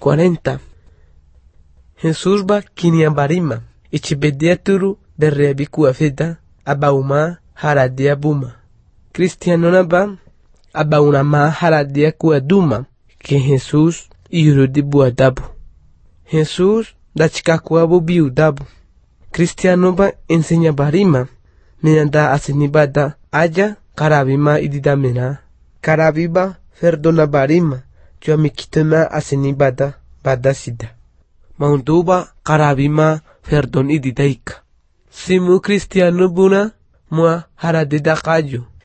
40. Jesús va kinia barima. Ichibedia turu berrebi kuafeta. Abauma haradia buma. Cristiano naba. Abauna ma haradia kuaduma. Que Jesús irudi buadabu. Jesús da chikakuabu biudabu. Cristiano ba enseña barima. Menyanda asinibada aya karabima ididamena. Karabiba perdona barima. Jua mikitema asinibada badasida. Maunduba karabima perdon ididaika. Simu Cristiano buna mua haradida kayo.